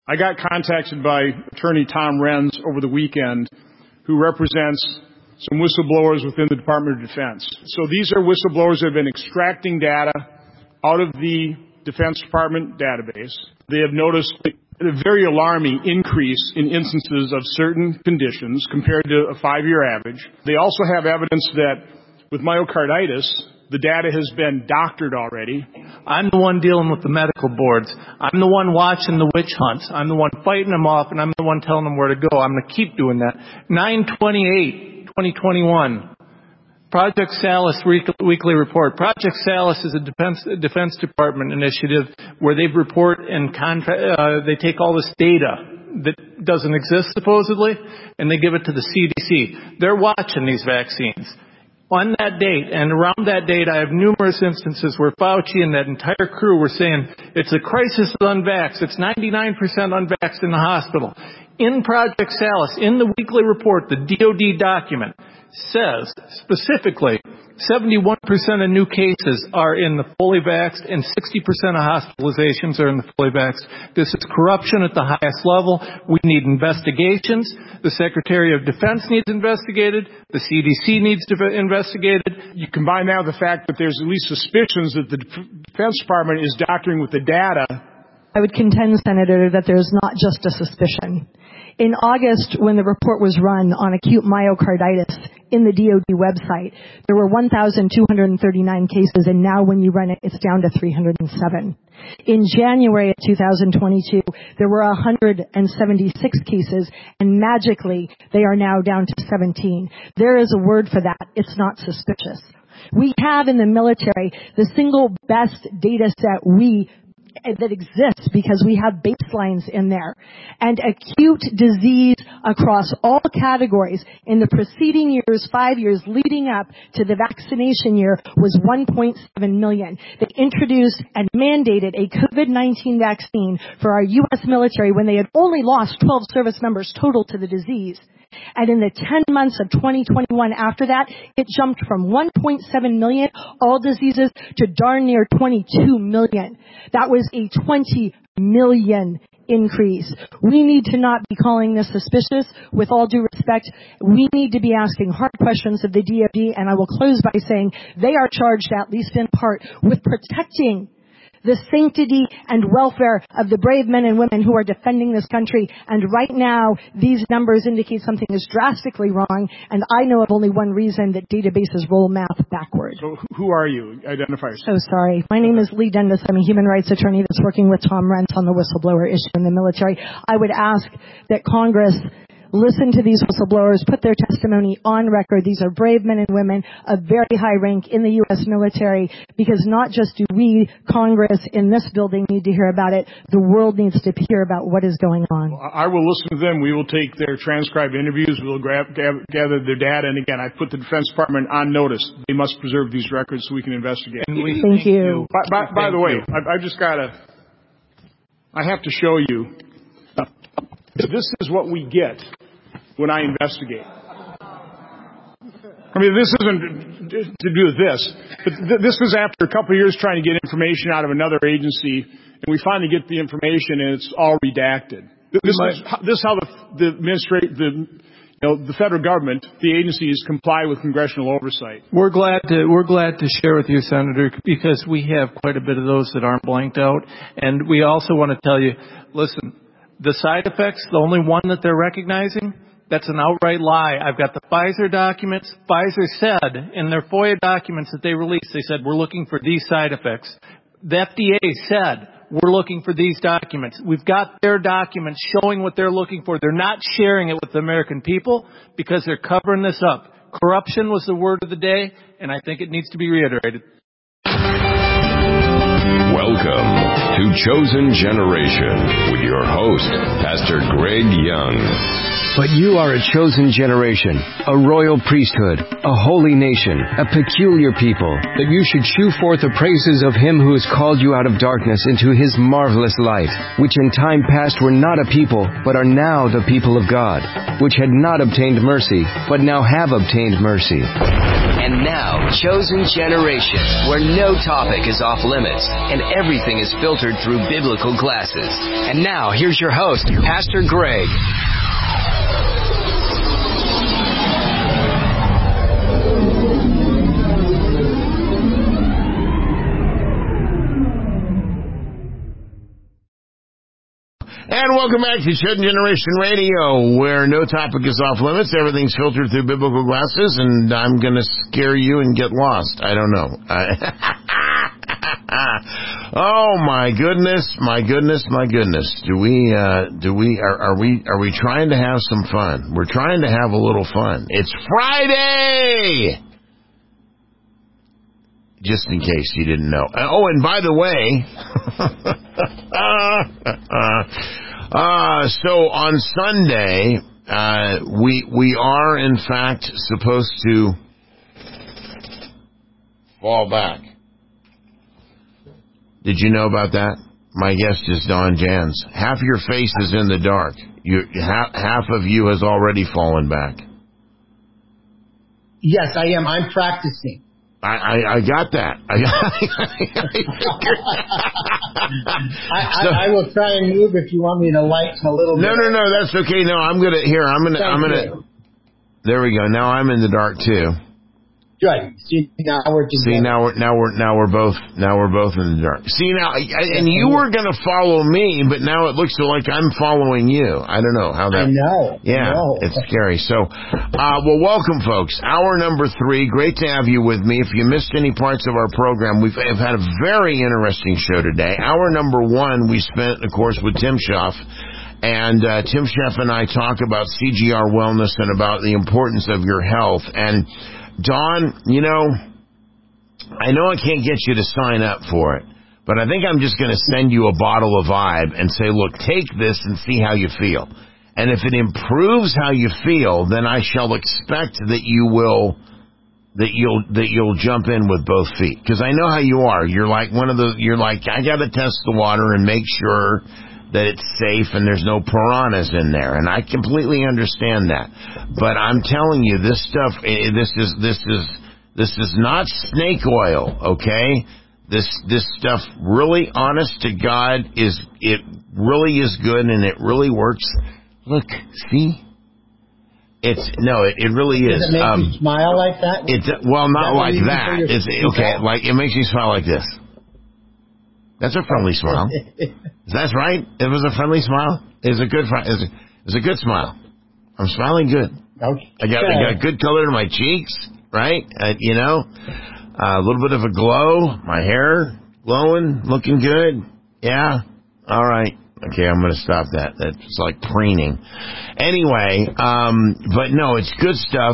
I got contacted by Attorney Tom Renz over the weekend, who represents some whistleblowers within the Department of Defense. So these are whistleblowers that have been extracting data out of the Defense Department database. They have noticed a very alarming increase in instances of certain conditions compared to a 5-year average. They also have evidence that with myocarditis, the data has been doctored already. I'm the one dealing with the medical boards. I'm the one watching the witch hunts. I'm the one fighting them off, and I'm the one telling them where to go. I'm going to keep doing that. 9/28/2021, Project Salus weekly report. Project Salus is a Defense Department initiative where they report and they take all this data that doesn't exist supposedly, and they give it to the CDC. They're watching these vaccines. On that date, and around that date, I have numerous instances where Fauci and that entire crew were saying, it's a crisis of unvaxxed. It's 99% unvaxxed in the hospital. In Project Salus, in the weekly report, the DOD document says specifically 71% of new cases are in the fully vaxxed and 60% of hospitalizations are in the fully vaxxed. This is corruption at the highest level. We need investigations. The Secretary of Defense needs investigated. The CDC needs to investigated. You combine that with the fact that there's at least suspicions that the Defense Department is doctoring with the data. I would contend, Senator, that there's not just a suspicion. In August, when the report was run on acute myocarditis in the DOD website, there were 1,239 cases, and now when you run it, it's down to 307. In January of 2022, there were 176 cases, and magically, they are now down to 17. There is a word for that. It's not suspicious. We have in the military the single best data set that exists because we have baselines in there. And acute disease across all categories in the preceding years, 5 years leading up to the vaccination year, was 1.7 million. They introduced and mandated a COVID-19 vaccine for our U.S. military when they had only lost 12 service members total to the disease. And in the 10 months of 2021 after that, it jumped from 1.7 million, all diseases, to darn near 22 million. That was a 20 million increase. We need to not be calling this suspicious. With all due respect, we need to be asking hard questions of the DoD, and I will close by saying they are charged, at least in part, with protecting the sanctity and welfare of the brave men and women who are defending this country. And right now, these numbers indicate something is drastically wrong, and I know of only one reason, that databases roll math backwards. So who are you? Identify yourself. So sorry. My name is Lee Dundas. I'm a human rights attorney that's working with Tom Renz on the whistleblower issue in the military. I would ask that Congress listen to these whistleblowers, put their testimony on record. These are brave men and women of very high rank in the U.S. military, because not just do we, Congress, in this building need to hear about it, the world needs to hear about what is going on. Well, I will listen to them. We will take their transcribed interviews. We'll gather their data. And again, I put the Defense Department on notice. They must preserve these records so we can investigate. Thank you. By the way, I've just got I have to show you. This is what we get when I investigate. I mean, this isn't to do with this, but this is after a couple of years trying to get information out of another agency, and we finally get the information, and it's all redacted. This is how the federal government, the agencies, comply with congressional oversight. We're glad to share with you, Senator, because we have quite a bit of those that aren't blanked out, and we also want to tell you, listen. The side effects, the only one that they're recognizing, that's an outright lie. I've got the Pfizer documents. Pfizer said in their FOIA documents that they released, they said, we're looking for these side effects. The FDA said, we're looking for these documents. We've got their documents showing what they're looking for. They're not sharing it with the American people because they're covering this up. Corruption was the word of the day, and I think it needs to be reiterated. Welcome to Chosen Generation with your host, Pastor Greg Young. But you are a chosen generation, a royal priesthood, a holy nation, a peculiar people, that you should shew forth the praises of Him who has called you out of darkness into His marvelous light, which in time past were not a people, but are now the people of God, which had not obtained mercy, but now have obtained mercy. And now, Chosen Generation, where no topic is off limits and everything is filtered through biblical glasses. And now, here's your host, Pastor Greg. And welcome back to Chosen Generation Radio, where no topic is off limits. Everything's filtered through biblical glasses, and I'm going to scare you and get lost. I don't know. Oh my goodness, my goodness, my goodness. Are we trying to have some fun? We're trying to have a little fun. It's Friday! Just in case you didn't know. Oh, and by the way, so on Sunday, we are in fact supposed to fall back. Did you know about that? My guest is Don Jans. Half your face is in the dark. Half of you has already fallen back. Yes, I am. I'm practicing. I got that. I will try and move if you want me to lighten a little bit. No, that's okay. No, I'm gonna. There we go. Now I'm in the dark too. Good. See, now we're together. See, now we're both in the dark. See, now, and you were going to follow me, but now it looks like I'm following you. I don't know how that. I know. Yeah, it's scary. So, well, welcome, folks. Hour number 3. Great to have you with me. If you missed any parts of our program, we've had a very interesting show today. Hour number 1, we spent, of course, with Tim Schaff. And Tim Schaff and I talk about CGR Wellness and about the importance of your health. And Don, you know I can't get you to sign up for it, but I think I'm just going to send you a bottle of Vibe and say, look, take this and see how you feel. And if it improves how you feel, then I shall expect that you'll jump in with both feet. Because I know how you are. You're like I got to test the water and make sure that it's safe and there's no piranhas in there, and I completely understand that. But I'm telling you, this stuff, this is not snake oil, okay? This stuff, really, honest to God, it really is good and it really works. Look, see? It really is. Does it make you smile like that? Well, not like that. It's okay. Like it makes you smile like this. That's a friendly smile. That's right. It was a friendly smile. It's a good smile. I'm smiling good. Okay. I got good color in my cheeks, right? A little bit of a glow. My hair glowing, looking good. Yeah. All right. Okay, I'm going to stop that. That's like preening. Anyway, but no, it's good stuff.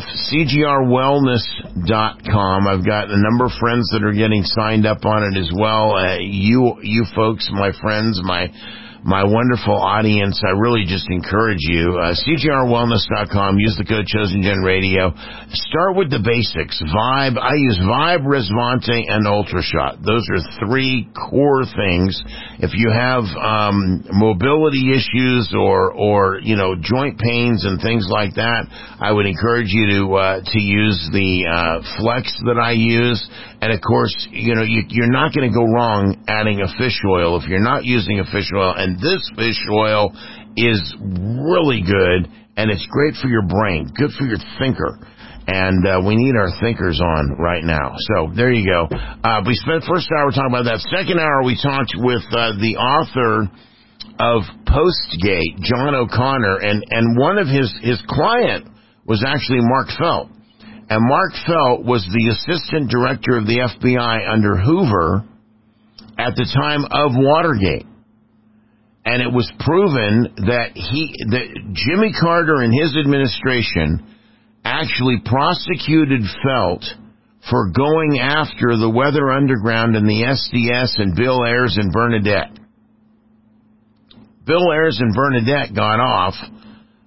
CGRwellness.com. I've got a number of friends that are getting signed up on it as well. You folks, my friends, my wonderful audience, I really just encourage you. CGRwellness.com. Use the code ChosenGenRadio. Start with the basics. Vibe. I use Vibe, Resvante, and UltraShot. Those are 3 core things. If you have mobility issues or joint pains and things like that, I would encourage you to use the Flex that I use. And of course, you're not going to go wrong adding a fish oil if you're not using a fish oil. And this fish oil is really good, and it's great for your brain, good for your thinker. And we need our thinkers on right now. So there you go. We spent first hour talking about that. Second hour, we talked with the author of Postgate, John O'Connor, and one of his client was actually Mark Felt. And Mark Felt was the assistant director of the FBI under Hoover at the time of Watergate. And it was proven that Jimmy Carter and his administration actually prosecuted Felt for going after the Weather Underground and the SDS and Bill Ayers and Bernadette. Bill Ayers and Bernadette got off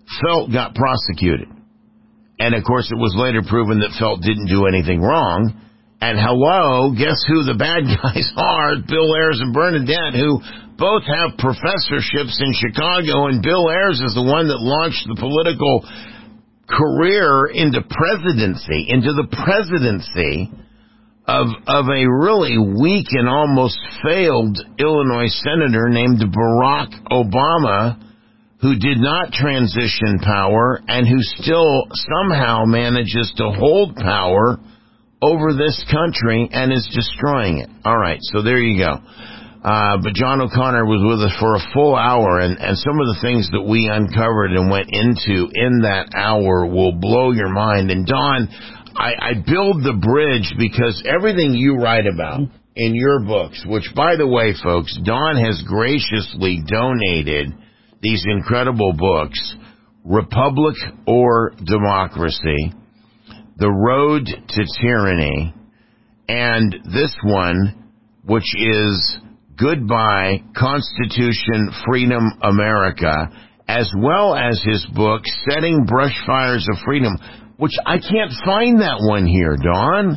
Felt got prosecuted. And of course, it was later proven that Felt didn't do anything wrong. And hello, guess who the bad guys are? Bill Ayers and Bernadette, who both have professorships in Chicago, and Bill Ayers is the one that launched the political career into the presidency of a really weak and almost failed Illinois senator named Barack Obama, who did not transition power and who still somehow manages to hold power over this country and is destroying it. All right, so there you go. But John O'Connor was with us for a full hour, and some of the things that we uncovered and went into in that hour will blow your mind. And Don, I build the bridge because everything you write about in your books, which, by the way, folks, Don has graciously donated these incredible books, Republic or Democracy, The Road to Tyranny, and this one, which is Goodbye, Constitution, Freedom, America, as well as his book, Setting Brushfires of Freedom, which I can't find that one here, Don.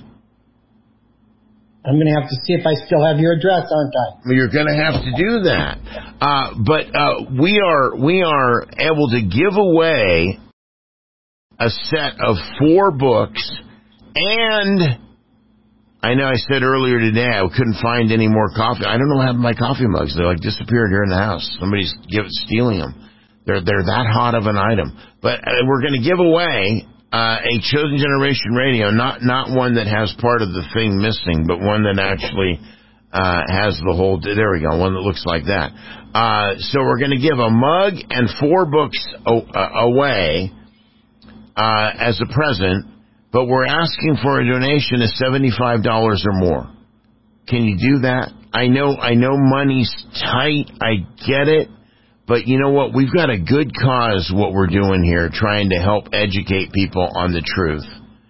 I'm going to have to see if I still have your address, aren't I? You're going to have to do that. But we are able to give away a set of 4 books, and I know I said earlier today I couldn't find any more coffee. I don't know what happened to my coffee mugs. They're like disappeared here in the house. Somebody's stealing them. They're that hot of an item. But we're going to give away a Chosen Generation radio, not one that has part of the thing missing, but one that actually has the whole. There we go, one that looks like that. So we're going to give a mug and 4 books away as a present. But we're asking for a donation of $75 or more. Can you do that? I know money's tight. I get it. But you know what? We've got a good cause, what we're doing here, trying to help educate people on the truth.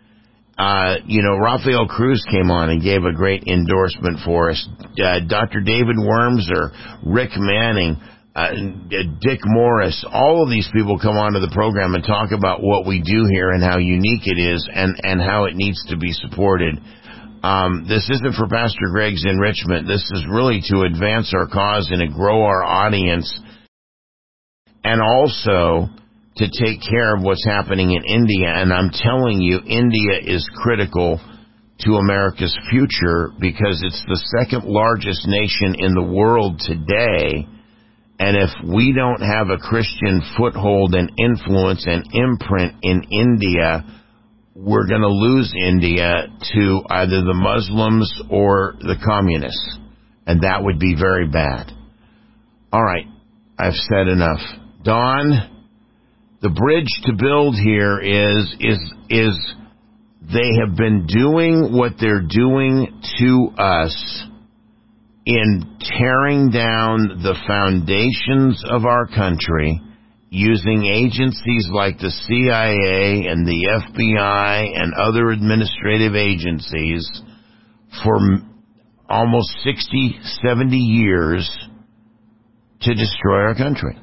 Rafael Cruz came on and gave a great endorsement for us. Dr. David Worms or Rick Manning, Dick Morris, all of these people come onto the program and talk about what we do here and how unique it is and how it needs to be supported. This isn't for Pastor Greg's enrichment. This is really to advance our cause and to grow our audience, and also to take care of what's happening in India. And I'm telling you, India is critical to America's future because it's the second largest nation in the world today. And if we don't have a Christian foothold and influence and imprint in India, we're going to lose India to either the Muslims or the communists. And that would be very bad. All right, I've said enough. Don, the bridge to build here is they have been doing what they're doing to us in tearing down the foundations of our country, using agencies like the CIA and the FBI and other administrative agencies for almost 60, 70 years to destroy our country.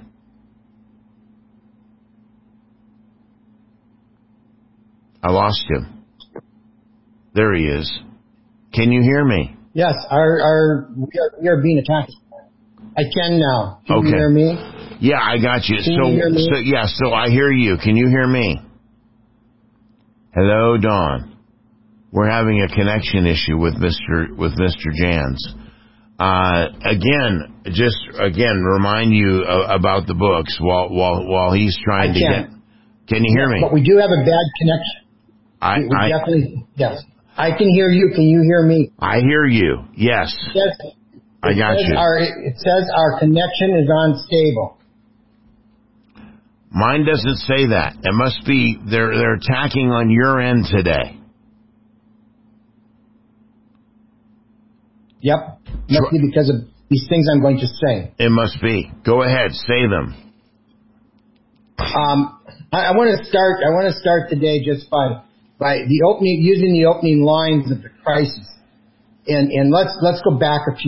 I lost him. There he is. Can you hear me? Yes, we are being attacked. I can now. Can you hear me? Yeah, I got you. Can you hear me? So I hear you. Can you hear me? Hello, Don. We're having a connection issue with Mr. Jans. Again, remind you about the books while he's trying to get. Can you hear me? But we do have a bad connection. We definitely, yes. I can hear you. Can you hear me? I hear you. Yes. I got you. It says our connection is unstable. Mine doesn't say that. It must be they're attacking on your end today. Yep. Must be because of these things I'm going to say. It must be. Go ahead. Say them. I want to start today just by using the opening lines of the crisis, and let's go back a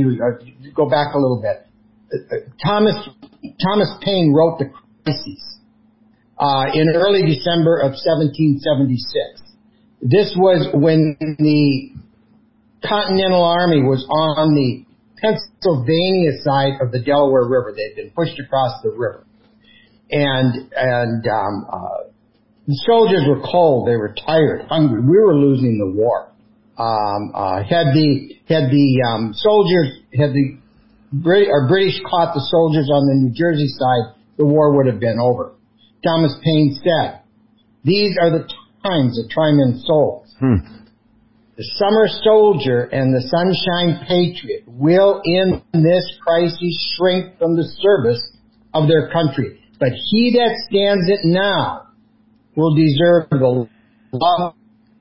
little bit. Thomas Paine wrote The Crisis. in early December of 1776. This was when the Continental Army was on the Pennsylvania side of the Delaware River. They had been pushed across the river. And the soldiers were cold. They were tired, hungry. We were losing the war. Had the British caught the soldiers on the New Jersey side, the war would have been over. Thomas Paine said, "These are the times that try men's souls." The summer soldier and the sunshine patriot will in this crisis shrink from the service of their country. But he that stands it now will deserve the love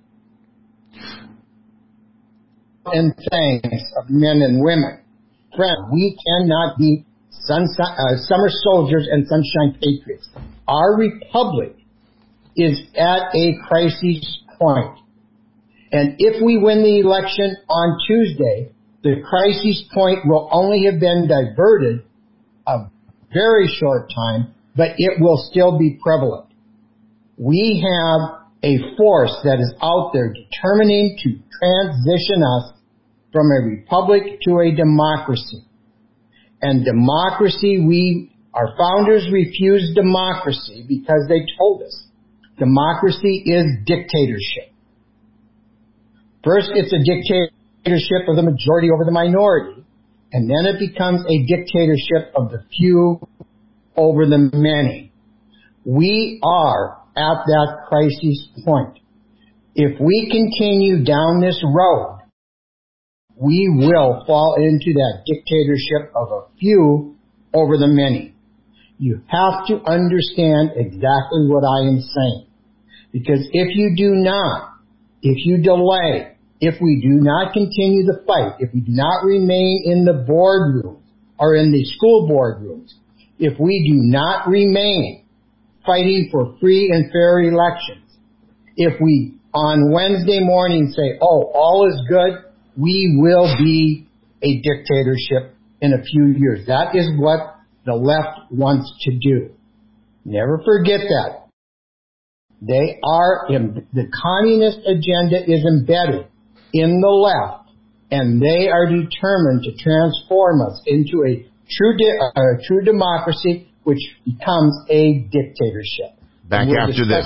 and thanks of men and women. Friend, we cannot be summer soldiers and sunshine patriots. Our republic is at a crisis point. And if we win the election on Tuesday, the crisis point will only have been diverted a very short time, but it will still be prevalent. We have a force that is out there determining to transition us from a republic to a democracy. And democracy, our founders refused democracy because they told us democracy is dictatorship. First, it's a dictatorship of the majority over the minority, and then it becomes a dictatorship of the few over the many. We are at that crisis point. If we continue down this road, we will fall into that dictatorship of a few over the many. You have to understand exactly what I am saying. Because if you do not, if you delay, if we do not continue the fight, if we do not remain in the boardrooms or in the school boardrooms, if we do not remain fighting for free and fair elections, if we on Wednesday morning say, oh, all is good, we will be a dictatorship in a few years. That is what the left wants to do. Never forget that. The communist agenda is embedded in the left, and they are determined to transform us into a true democracy, which becomes a dictatorship. Back after this.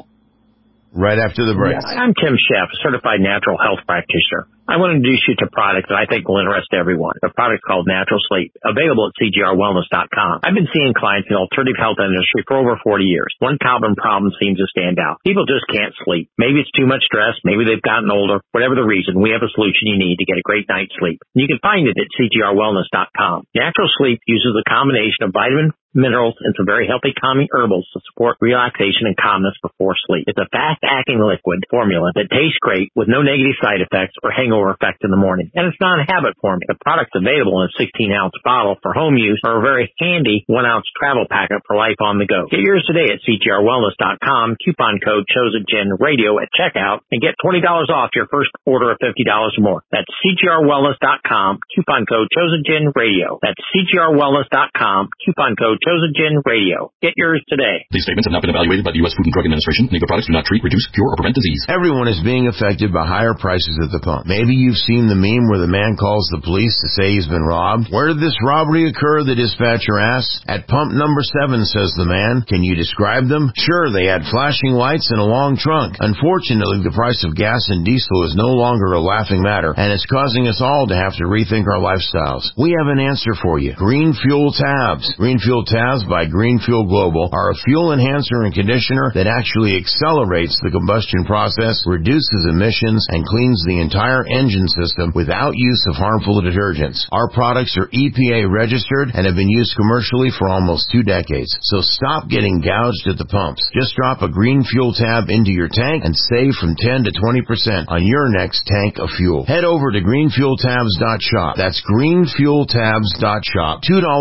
Right after the break. Yes. I'm Tim Sheff, a certified natural health practitioner. I want to introduce you to a product that I think will interest everyone. The product called Natural Sleep, available at CGRWellness.com. I've been seeing clients in the alternative health industry for over 40 years. One common problem seems to stand out. People just can't sleep. Maybe it's too much stress. Maybe they've gotten older. Whatever the reason, we have a solution you need to get a great night's sleep. You can find it at CGRWellness.com. Natural Sleep uses a combination of vitamin, minerals, and some very healthy calming herbals to support relaxation and calmness before sleep. It's a fast-acting liquid formula that tastes great with no negative side effects or hangover effect in the morning. And it's not a habit forming. The product's available in a 16-ounce bottle for home use or a very handy 1-ounce travel packet for life on the go. Get yours today at CGRWellness.com, coupon code ChosenGenRadio at checkout, and get $20 off your first order of $50 or more. That's CGRWellness.com, coupon code ChosenGenRadio. That's CGRWellness.com, coupon code ChosenGenRadio. Get yours today. These statements have not been evaluated by the U.S. Food and Drug Administration. Neither products do not treat, reduce, cure, or prevent disease. Everyone is being affected by higher prices at the pump. Maybe you've seen the meme where the man calls the police to say he's been robbed. Where did this robbery occur? The dispatcher asks. At pump number 7, says the man. Can you describe them? Sure, they had flashing lights and a long trunk. Unfortunately, the price of gas and diesel is no longer a laughing matter, and it's causing us all to have to rethink our lifestyles. We have an answer for you. Green Fuel Tabs. Green Fuel Tabs by Green Fuel Global are a fuel enhancer and conditioner that actually accelerates the combustion process, reduces emissions, and cleans the entire engine system without use of harmful detergents. Our products are EPA registered and have been used commercially for almost 2 decades. So stop getting gouged at the pumps. Just drop a Green Fuel Tab into your tank and save from 10 to 20% on your next tank of fuel. Head over to greenfueltabs.shop. That's greenfueltabs.shop.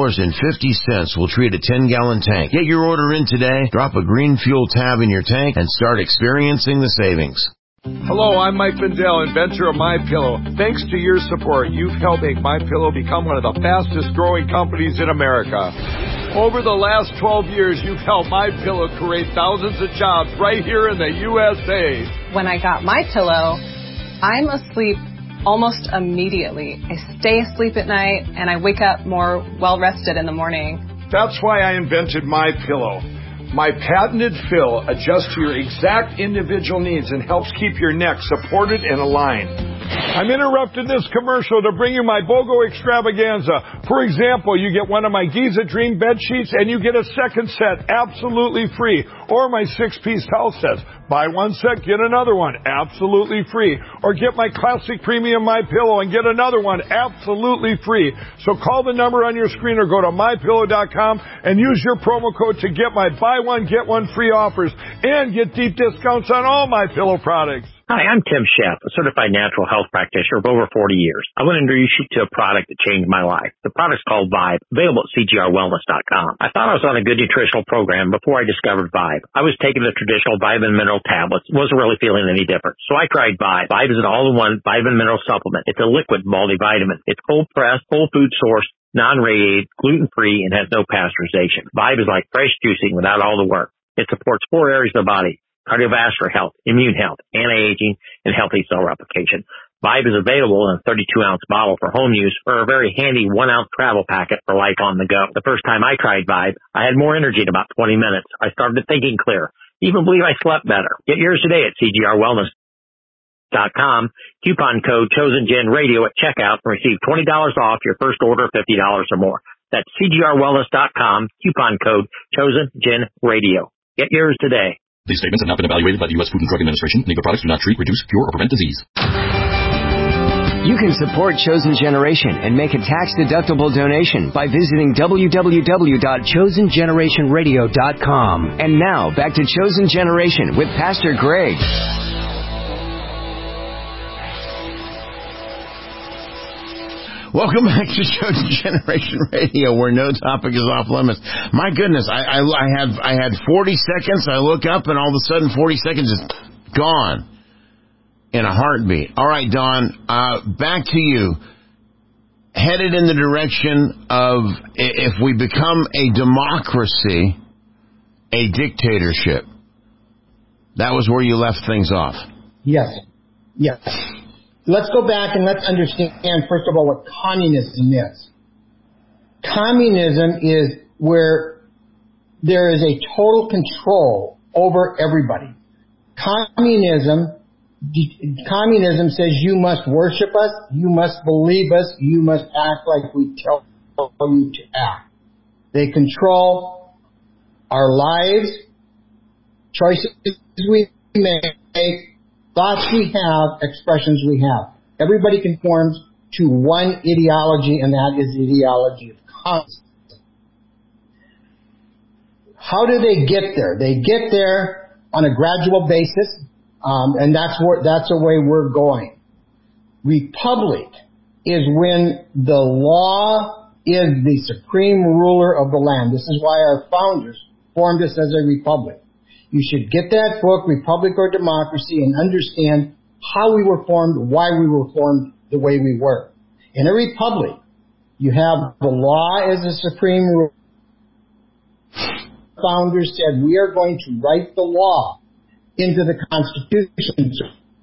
$2.50 will treat a 10-gallon tank. Get your order in today, drop a Green Fuel Tab in your tank, and start experiencing the savings. Hello, I'm Mike Findell, inventor of MyPillow. Thanks to your support, you've helped make MyPillow become one of the fastest growing companies in America. Over the last 12 years, you've helped MyPillow create thousands of jobs right here in the USA. When I got MyPillow, I'm asleep almost immediately. I stay asleep at night, and I wake up more well-rested in the morning. That's why I invented MyPillow. My patented fill adjusts to your exact individual needs and helps keep your neck supported and aligned. I'm interrupting this commercial to bring you my BOGO extravaganza. For example, you get one of my Giza Dream bed sheets and you get a second set absolutely free. Or my 6-piece towel sets. Buy one set, get another one absolutely free. Or get my classic premium MyPillow and get another one absolutely free. So call the number on your screen or go to MyPillow.com and use your promo code to get my buy one, get one free offers and get deep discounts on all MyPillow products. Hi, I'm Tim Sheff, a certified natural health practitioner of over 40 years. I want to introduce you to a product that changed my life. The product's called Vibe, available at CGRWellness.com. I thought I was on a good nutritional program before I discovered Vibe. I was taking the traditional vitamin mineral tablets, wasn't really feeling any different. So I tried Vibe. Vibe is an all-in-one vitamin mineral supplement. It's a liquid multivitamin. It's cold-pressed, whole food source, non-radiated, gluten-free, and has no pasteurization. Vibe is like fresh juicing without all the work. It supports 4 areas of the body: cardiovascular health, immune health, anti-aging, and healthy cell replication. Vibe is available in a 32-ounce bottle for home use or a very handy 1-ounce travel packet for life on the go. The first time I tried Vibe, I had more energy in about 20 minutes. I started thinking clear. Even believe I slept better. Get yours today at CGRWellness.com. Coupon code ChosenGenRadio at checkout and receive $20 off your first order of $50 or more. That's CGRWellness.com. Coupon code ChosenGenRadio. Get yours today. These statements have not been evaluated by the U.S. Food and Drug Administration. Legal products do not treat, reduce, cure, or prevent disease. You can support Chosen Generation and make a tax-deductible donation by visiting www.chosengenerationradio.com. And now, back to Chosen Generation with Pastor Greg. Welcome back to Chosen Generation Radio, where no topic is off limits. My goodness, I had 40 seconds. I look up, and all of a sudden, 40 seconds is gone in a heartbeat. All right, Don, back to you. Headed in the direction of, if we become a democracy, a dictatorship. That was where you left things off. Yes. Yes. Let's go back and let's understand, first of all, what communism is. Communism is where there is a total control over everybody. Communism says you must worship us, you must believe us, you must act like we tell you to act. They control our lives, choices we make, thoughts we have, expressions we have. Everybody conforms to one ideology, and that is the ideology of communism. How do they get there? They get there on a gradual basis, and that's the way we're going. Republic is when the law is the supreme ruler of the land. This is why our founders formed us as a republic. You should get that book, Republic or Democracy, and understand how we were formed, why we were formed the way we were. In a republic, you have the law as the supreme rule. Founders said, we are going to write the law into the Constitution.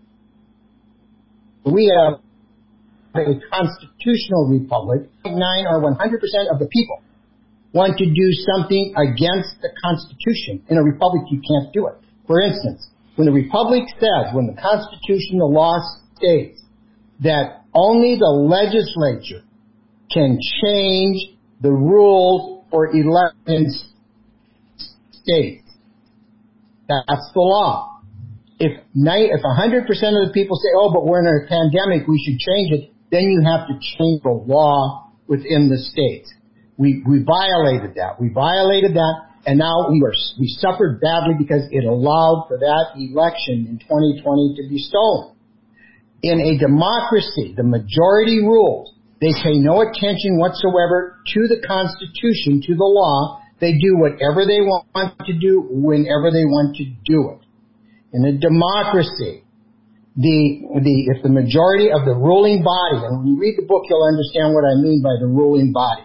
We have a constitutional republic. 9 or 100% of the people want to do something against the Constitution. In a republic, you can't do it. For instance, when the republic says, when the Constitution, the law states that only the legislature can change the rules for elections states, that's the law. If 100% of the people say, oh, but we're in a pandemic, we should change it, then you have to change the law within the states. We violated that. And now we suffered badly because it allowed for that election in 2020 to be stolen. In a democracy, the majority rules. They pay no attention whatsoever to the Constitution, to the law. They do whatever they want to do whenever they want to do it. In a democracy, if the majority of the ruling body, and when you read the book, you'll understand what I mean by the ruling body.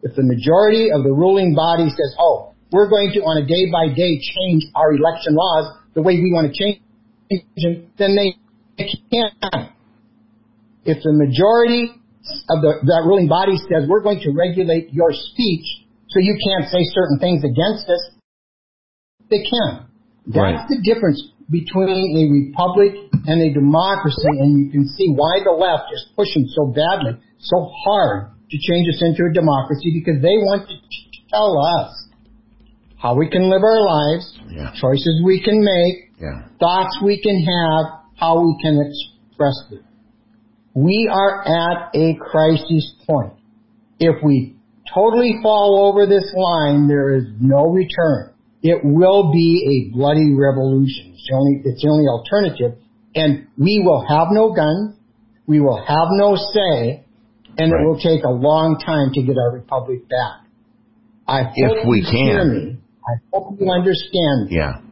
If the majority of the ruling body says, oh, we're going to, on a day-by-day, change our election laws the way we want to change them, then they can't. If the majority of that ruling body says, we're going to regulate your speech so you can't say certain things against us, they can. That's the difference between a republic and a democracy, and you can see why the left is pushing so badly, so hard to change us into a democracy, because they want to tell us how we can live our lives, choices we can make, thoughts we can have, how we can express them. We are at a crisis point. If we totally fall over this line, there is no return. It will be a bloody revolution. It's the only alternative. And we will have no guns. We will have no say. And it will take a long time to get our republic back. I hope you hear me. I hope you understand me. Yeah.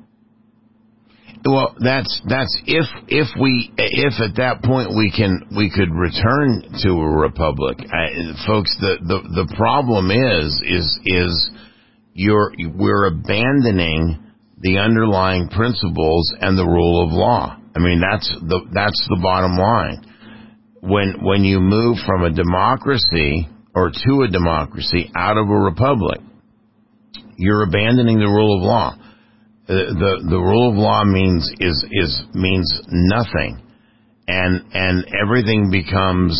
Well, that's if at that point we could return to a republic, folks. The problem is we're abandoning the underlying principles and the rule of law. I mean, that's the bottom line. When you move from a democracy or to a democracy out of a republic, you're abandoning the rule of law. The rule of law means nothing, and everything becomes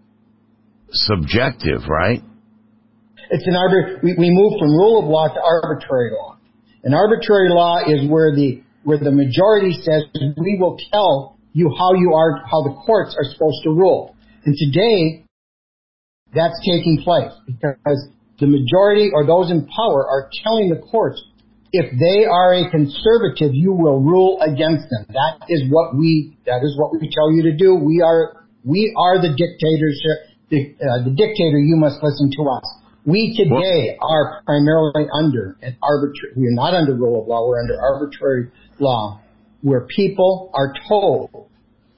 subjective, right? It's we move from rule of law to arbitrary law. An arbitrary law is where the majority says we will tell you how the courts are supposed to rule. And today, that's taking place because the majority or those in power are telling the courts, if they are a conservative, you will rule against them. That is what we tell you to do. We are the dictatorship. The dictator, you must listen to us. We today are primarily under an arbitrary. We are not under rule of law. We're under arbitrary law, where people are told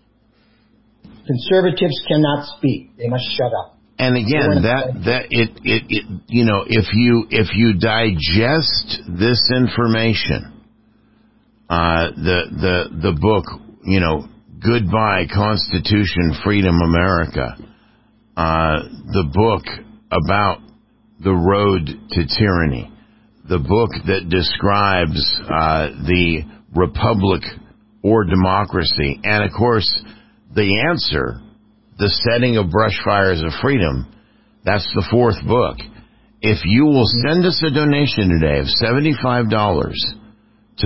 conservatives cannot speak; they must shut up. And again, if you digest this information, the book, Goodbye Constitution, Freedom, America, the book about the road to tyranny, the book that describes the republic or democracy, and of course the answer, The Setting of Brush Fires of Freedom. That's the fourth book. If you will send us a donation today of $75 to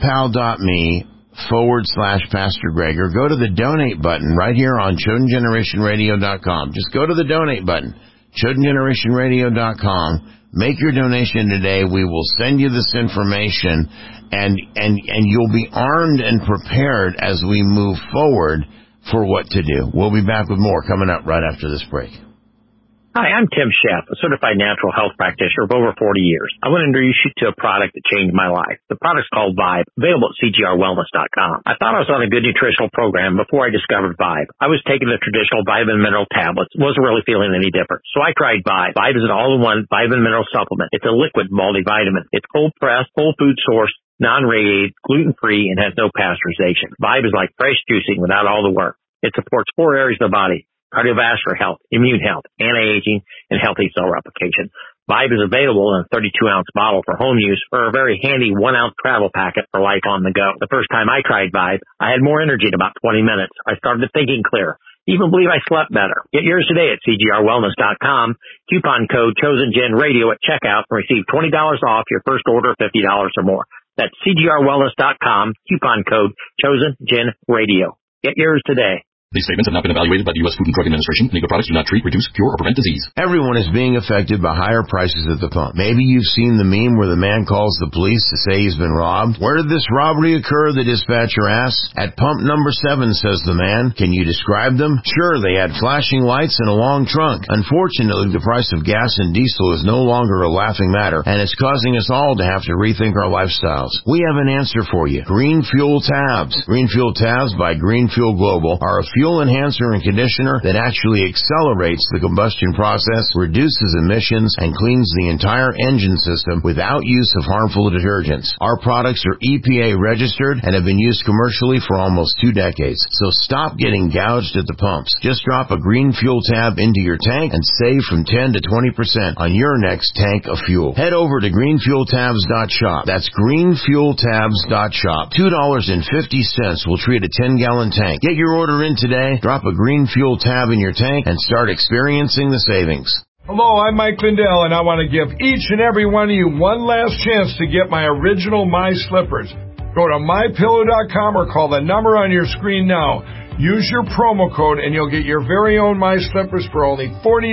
paypal.me/Pastor Greg, or go to the donate button right here on ChosenGenerationRadio.com. Just go to the donate button, ChosenGenerationRadio.com. Make your donation today. We will send you this information, and you'll be armed and prepared as we move forward for what to do. We'll be back with more coming up right after this break. Hi, I'm Tim Sheff, a certified natural health practitioner of over 40 years. I want to introduce you to a product that changed my life. The product's called Vibe, available at CGRWellness.com. I thought I was on a good nutritional program before I discovered Vibe. I was taking the traditional vitamin mineral tablets, wasn't really feeling any different. So I tried Vibe. Vibe is an all-in-one vitamin mineral supplement. It's a liquid multivitamin. It's cold-pressed, whole food sourced, non-radiated, gluten-free, and has no pasteurization. Vibe is like fresh juicing without all the work. It supports 4 areas of the body: cardiovascular health, immune health, anti-aging, and healthy cell replication. Vibe is available in a 32-ounce bottle for home use, or a very handy 1-ounce travel packet for life on the go. The first time I tried Vibe, I had more energy in about 20 minutes. I started thinking clearer. Even believe I slept better. Get yours today at CGRWellness.com. Coupon code ChosenGenRadio at checkout and receive $20 off your first order of $50 or more. That's CGRWellness.com. Coupon code ChosenGenRadio. Get yours today. These statements have not been evaluated by the U.S. Food and Drug Administration. Legal products do not treat, reduce, cure, or prevent disease. Everyone is being affected by higher prices at the pump. Maybe you've seen the meme where the man calls the police to say he's been robbed. Where did this robbery occur? The dispatcher asks. At pump number 7, says the man. Can you describe them? Sure, they had flashing lights and a long trunk. Unfortunately, the price of gas and diesel is no longer a laughing matter, and it's causing us all to have to rethink our lifestyles. We have an answer for you. Green Fuel Tabs. Green Fuel Tabs by Green Fuel Global are a fuel fuel enhancer and conditioner that actually accelerates the combustion process, reduces emissions, and cleans the entire engine system without use of harmful detergents. Our products are EPA registered and have been used commercially for almost 2 decades. So stop getting gouged at the pumps. Just drop a Green Fuel tab into your tank and save from 10 to 20% on your next tank of fuel. Head over to greenfueltabs.shop. That's greenfueltabs.shop. $2.50 will treat a 10-gallon tank. Get your order in today, drop a Green Fuel tab in your tank, and start experiencing the savings. Hello, I'm Mike Lindell, and I want to give each and every one of you one last chance to get my original My Slippers. Go to MyPillow.com or call the number on your screen now. Use your promo code, and you'll get your very own My Slippers for only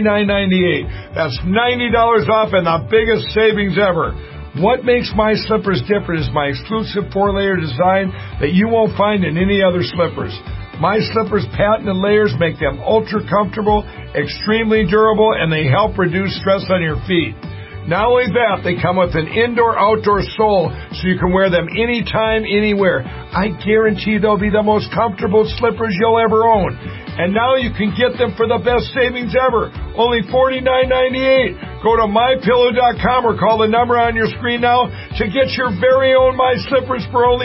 $49.98. That's $90 off and the biggest savings ever. What makes My Slippers different is my exclusive 4-layer design that you won't find in any other slippers. My Slippers' patented layers make them ultra comfortable, extremely durable, and they help reduce stress on your feet. Not only that, they come with an indoor-outdoor sole so you can wear them anytime, anywhere. I guarantee they'll be the most comfortable slippers you'll ever own. And now you can get them for the best savings ever, only $49.98. Go to MyPillow.com or call the number on your screen now to get your very own My Slippers for only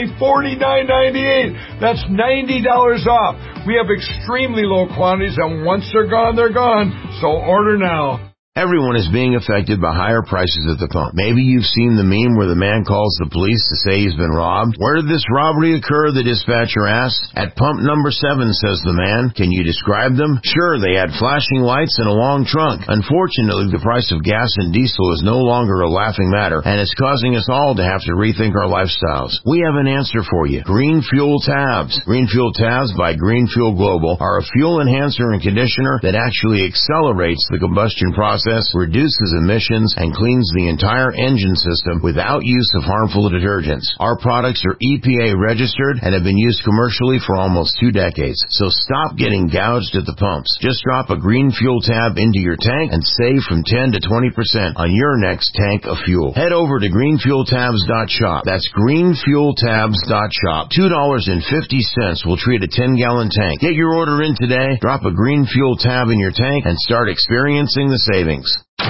$49.98. That's $90 off. We have extremely low quantities, and once they're gone. So order now. Everyone is being affected by higher prices at the pump. Maybe you've seen the meme where the man calls the police to say he's been robbed. Where did this robbery occur, the dispatcher asks. At pump number 7, says the man. Can you describe them? Sure, they had flashing lights and a long trunk. Unfortunately, the price of gas and diesel is no longer a laughing matter, and it's causing us all to have to rethink our lifestyles. We have an answer for you. Green Fuel Tabs. Green Fuel Tabs by Green Fuel Global are a fuel enhancer and conditioner that actually accelerates the combustion process, reduces emissions, and cleans the entire engine system without use of harmful detergents. Our products are EPA registered and have been used commercially for almost 2 decades. So stop getting gouged at the pumps. Just drop a Green Fuel tab into your tank and save from 10 to 20% on your next tank of fuel. Head over to greenfueltabs.shop. That's greenfueltabs.shop. $2.50 will treat a 10-gallon tank. Get your order in today, drop a Green Fuel tab in your tank, and start experiencing the savings.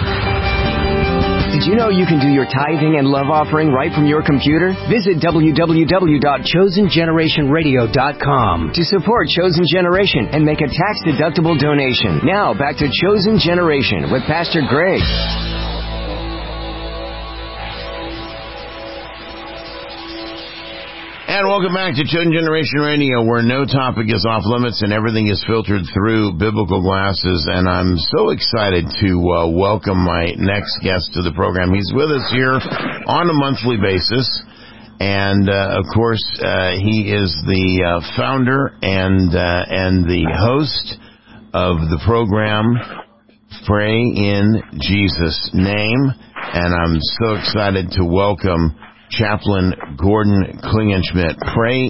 Did you know you can do your tithing and love offering right from your computer? Visit www.chosengenerationradio.com to support Chosen Generation and make a tax-deductible donation. Now, back to Chosen Generation with Pastor Greg. And welcome back to Chosen Generation Radio, where no topic is off limits and everything is filtered through biblical glasses. And I'm so excited to welcome my next guest to the program. He's with us here on a monthly basis. And, of course, he is the founder and the host of the program Pray in Jesus' Name. And I'm so excited to welcome Chaplain Gordon Klingenschmitt,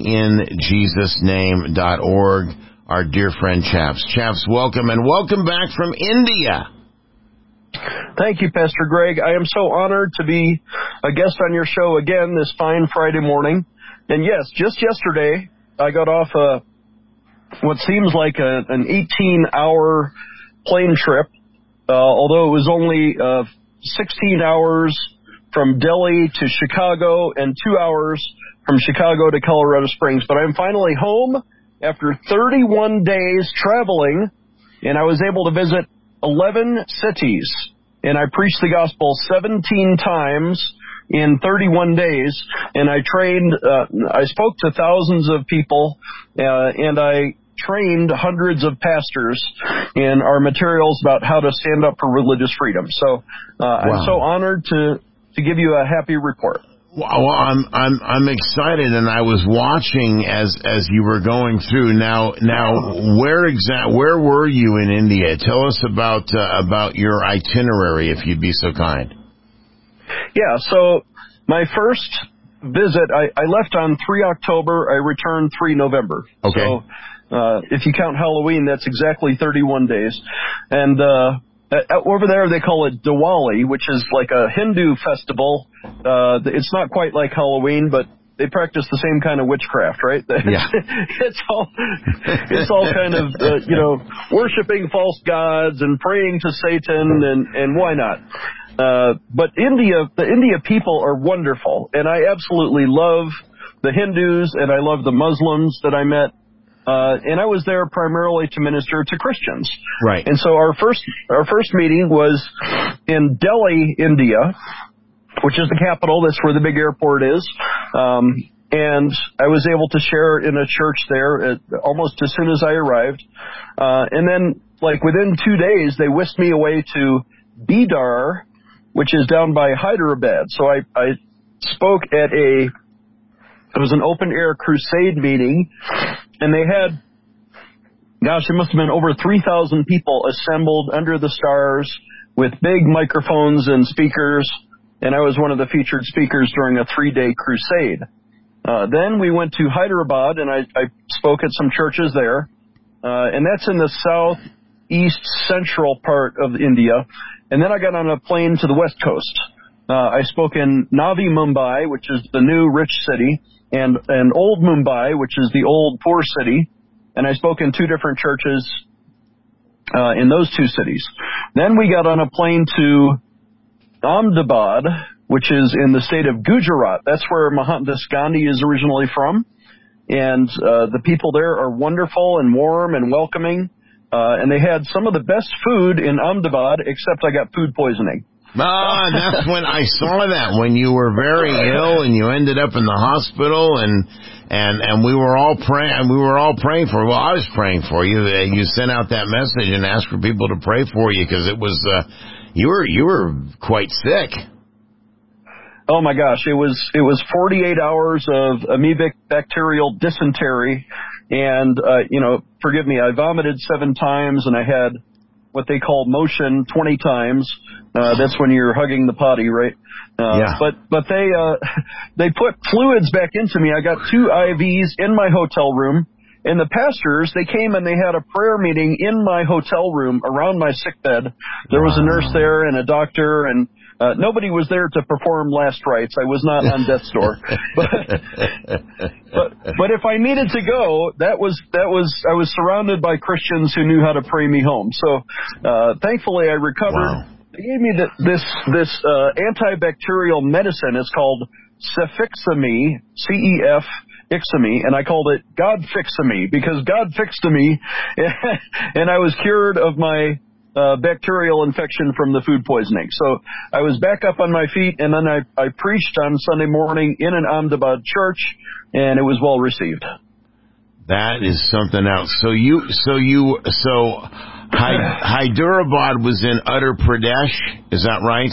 PrayInJesusName.org, our dear friend Chaps. Chaps, welcome, and welcome back from India. Thank you, Pastor Greg. I am so honored to be a guest on your show again this fine Friday morning. And yes, just yesterday, I got off what seems like an 18-hour plane trip, although it was only 16 hours from Delhi to Chicago and 2 hours from Chicago to Colorado Springs. But I'm finally home after 31 days traveling, and I was able to visit 11 cities. And I preached the gospel 17 times in 31 days, and I spoke to thousands of people, and I trained hundreds of pastors in our materials about how to stand up for religious freedom. So I'm so honored to give you a happy report. Well, I'm excited, and I was watching as you were going through. Now, where were you in India? Tell us about your itinerary, if you'd be so kind. Yeah, so my first visit, I left on 3 October. I returned 3 November. Okay. So if you count Halloween, that's exactly 31 days. And over there, they call it Diwali, which is like a Hindu festival. It's not quite like Halloween, but they practice the same kind of witchcraft, right? Yeah. It's all kind of, worshiping false gods and praying to Satan, and why not? But the India people are wonderful, and I absolutely love the Hindus, and I love the Muslims that I met. And I was there primarily to minister to Christians. Right. And so our first meeting was in Delhi, India, which is the capital. That's where the big airport is. And I was able to share in a church there almost as soon as I arrived. And then, like, within 2 days, they whisked me away to Bidar, which is down by Hyderabad. So I spoke at it was an open-air crusade meeting, and they had, it must have been over 3,000 people assembled under the stars with big microphones and speakers, and I was one of the featured speakers during a 3-day crusade. Then we went to Hyderabad, and I spoke at some churches there, and that's in the southeast central part of India. And then I got on a plane to the west coast. I spoke in Navi Mumbai, which is the new rich city, and old Mumbai, which is the old poor city. And I spoke in 2 different churches in those 2 cities. Then we got on a plane to Ahmedabad, which is in the state of Gujarat. That's where Mohandas Gandhi is originally from. And the people there are wonderful and warm and welcoming. And they had some of the best food in Ahmedabad, except I got food poisoning. That's when I saw that, when you were very ill and you ended up in the hospital, and we were all praying for you. Well, I was praying for you. You sent out that message and asked for people to pray for you because it was you were quite sick. Oh my gosh, it was 48 hours of amoebic bacterial dysentery, and forgive me, I vomited 7 times, and I had what they call motion 20 times. That's when you're hugging the potty, right? Yeah. But they put fluids back into me. I got 2 IVs in my hotel room, and the pastors, they came and they had a prayer meeting in my hotel room around my sick bed. There was a nurse there and a doctor, and nobody was there to perform last rites. I was not on death's door. But if I needed to go, I was surrounded by Christians who knew how to pray me home. So thankfully I recovered. Wow. They gave me this antibacterial medicine. It's called Cefixime, C-E-F-Ixame, and I called it God Fixame because God fixed me, and I was cured of my bacterial infection from the food poisoning. So I was back up on my feet, and then I preached on Sunday morning in an Ahmedabad church, and it was well received. That is something else. So Hyderabad was in Uttar Pradesh, is that right?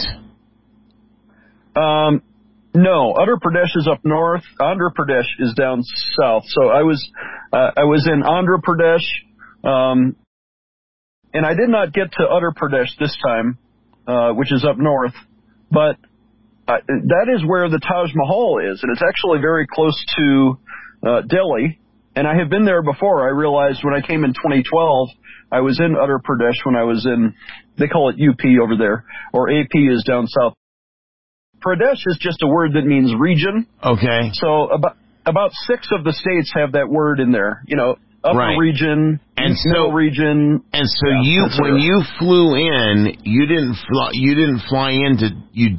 No, Uttar Pradesh is up north. Andhra Pradesh is down south. So I was in Andhra Pradesh, and I did not get to Uttar Pradesh this time, which is up north, but that is where the Taj Mahal is, and it's actually very close to Delhi. And I have been there before. I realized when I came in 2012, I was in Uttar Pradesh when I was in, they call it UP over there, or AP is down south. Pradesh is just a word that means region. Okay. So about 6 of the states have that word in there, upper region, middle region. And so when you flew in, you didn't fly into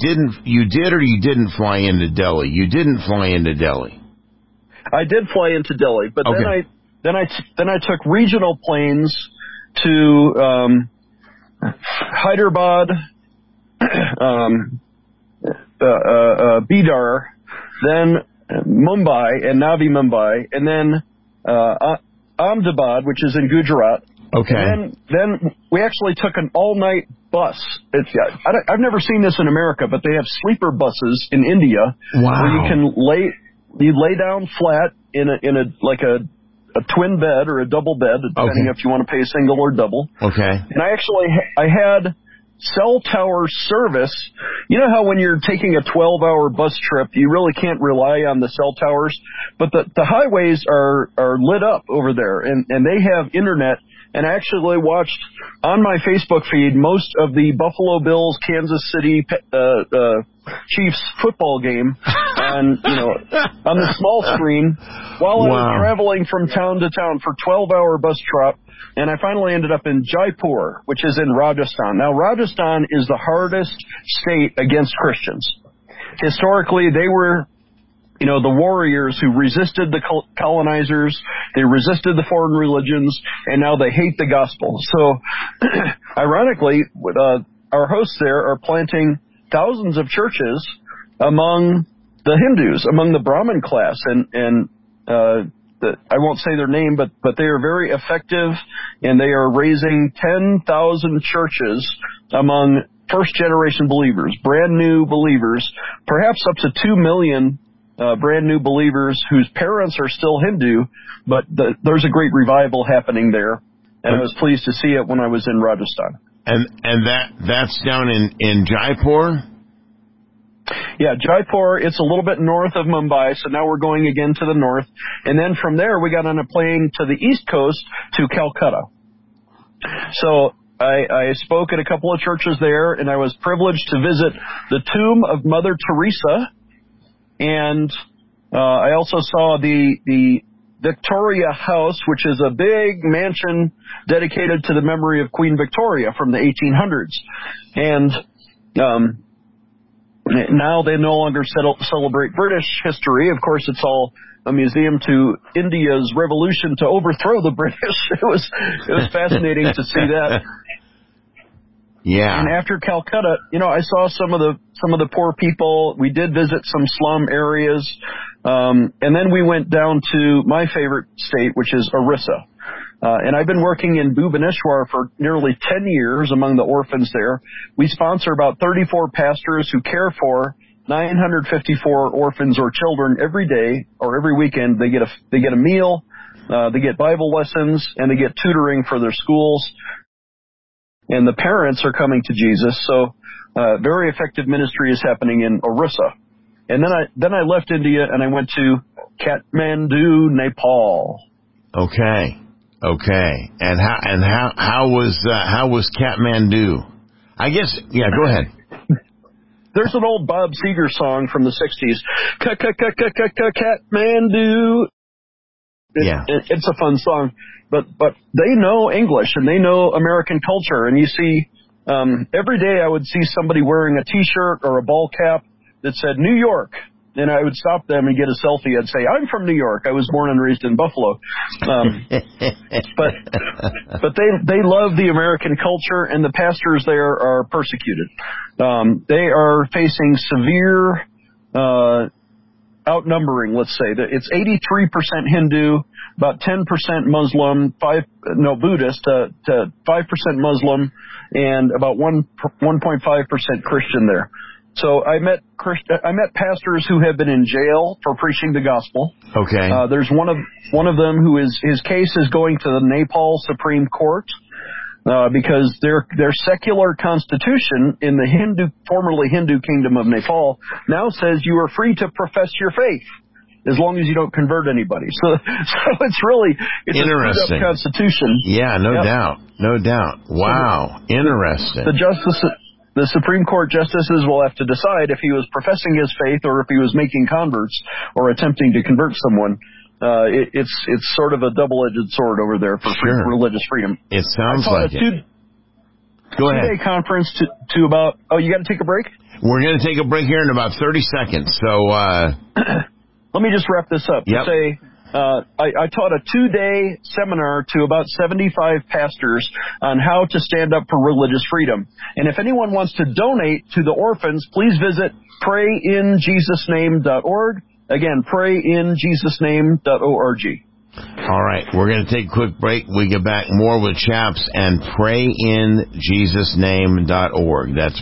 Delhi? You didn't fly into Delhi. I did fly into Delhi, but okay. then I took regional planes to Hyderabad, Bidar, then Mumbai and Navi Mumbai, and then Ahmedabad, which is in Gujarat. Okay. And then we actually took an all-night bus. I've never seen this in America, but they have sleeper buses in India. Wow. Where you can lay down flat in a twin bed or a double bed, depending if you want to pay single or double. Okay. And I had cell tower service. You know how when you're taking a 12-hour bus trip, you really can't rely on the cell towers, but the highways are lit up over there, and they have internet, and I actually watched on my Facebook feed most of the Buffalo Bills Kansas City Chiefs football game on the small screen while I was traveling from town to town for 12-hour bus trip, and I finally ended up in Jaipur, which is in Rajasthan. Now, Rajasthan is the hardest state against Christians. Historically, they were the warriors who resisted the colonizers, they resisted the foreign religions, and now they hate the gospel. So, ironically, our hosts there are planting thousands of churches among the Hindus, among the Brahmin class, and I won't say their name, but they are very effective, and they are raising 10,000 churches among first-generation believers, brand-new believers, perhaps up to 2 million brand-new believers whose parents are still Hindu, but there's a great revival happening there, and I was pleased to see it when I was in Rajasthan. And that's down in Jaipur? Yeah, Jaipur, it's a little bit north of Mumbai, so now we're going again to the north. And then from there, we got on a plane to the east coast to Calcutta. So I spoke at a couple of churches there, and I was privileged to visit the tomb of Mother Teresa, and I also saw the Victoria House, which is a big mansion dedicated to the memory of Queen Victoria from the 1800s. And now they no longer celebrate British history. Of course, it's all a museum to India's revolution to overthrow the British. It was fascinating to see that. Yeah. And after Calcutta, I saw some of the poor people. We did visit some slum areas. And then we went down to my favorite state, which is Orissa. And I've been working in Bhubaneswar for nearly 10 years among the orphans there. We sponsor about 34 pastors who care for 954 orphans or children every day or every weekend. They get a meal, they get Bible lessons, and they get tutoring for their schools. And the parents are coming to Jesus. So very effective ministry is happening in Orissa. And then I left India and I went to Kathmandu, Nepal. Okay. And how was Kathmandu? I guess go ahead. There's an old Bob Seger song from the 60s. Kathmandu. Yeah. It's a fun song, but they know English and they know American culture. And you see, every day I would see somebody wearing a T-shirt or a ball cap that said New York, and I would stop them and get a selfie. I'd say, I'm from New York. I was born and raised in Buffalo. But they love the American culture, and the pastors there are persecuted. They are facing severe outnumbering, let's say. It's 83% Hindu, about 10% Muslim, Buddhist, to 5% Muslim, and about 1.5% Christian there. So I met pastors who have been in jail for preaching the gospel. Okay. There's one of them who his case is going to the Nepal Supreme Court because their secular constitution in the formerly Hindu kingdom of Nepal now says you are free to profess your faith as long as you don't convert anybody. So it's interesting. A constitution. Yeah, no doubt. Wow, interesting. The Supreme Court justices will have to decide if he was professing his faith or if he was making converts or attempting to convert someone. It's sort of a double-edged sword over there for religious freedom. It sounds like it. Go ahead. 2-day conference to about. Oh, you got to take a break? We're going to take a break here in about 30 seconds. So let me just wrap this up. Yep. I taught a 2-day seminar to about 75 pastors on how to stand up for religious freedom. And if anyone wants to donate to the orphans, please visit prayinjesusname.org. Again, prayinjesusname.org. All right, we're going to take a quick break. We get back more with Chaps and prayinjesusname.org. That's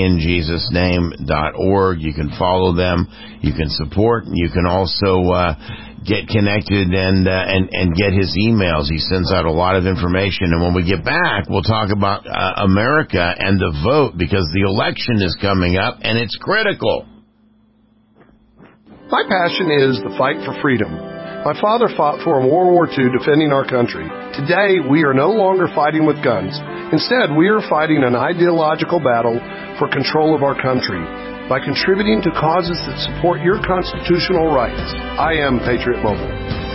prayinjesusname.org. You can follow them. You can support. You can also get connected and get his emails. He sends out a lot of information. And when we get back, we'll talk about America and the vote, because the election is coming up and it's critical. My passion is the fight for freedom. My father fought for in World War II defending our country. Today, we are no longer fighting with guns. Instead, we are fighting an ideological battle for control of our country by contributing to causes that support your constitutional rights. I am Patriot Mobile.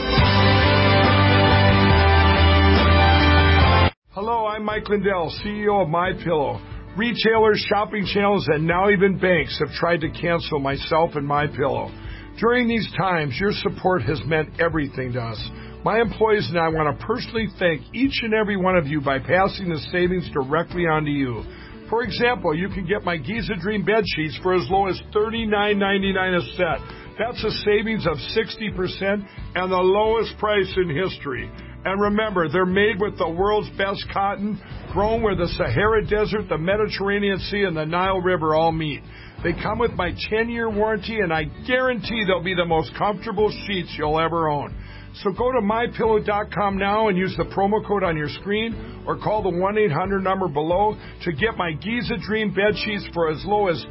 Hello, I'm Mike Lindell, CEO of MyPillow. Retailers, shopping channels, and now even banks have tried to cancel myself and MyPillow. During these times, your support has meant everything to us. My employees and I want to personally thank each and every one of you by passing the savings directly on to you. For example, you can get my Giza Dream bed sheets for as low as $39.99 a set. That's a savings of 60% and the lowest price in history. And remember, they're made with the world's best cotton, grown where the Sahara Desert, the Mediterranean Sea, and the Nile River all meet. They come with my 10-year warranty, and I guarantee they'll be the most comfortable sheets you'll ever own. So go to MyPillow.com now and use the promo code on your screen or call the 1-800 number below to get my Giza Dream bed sheets for as low as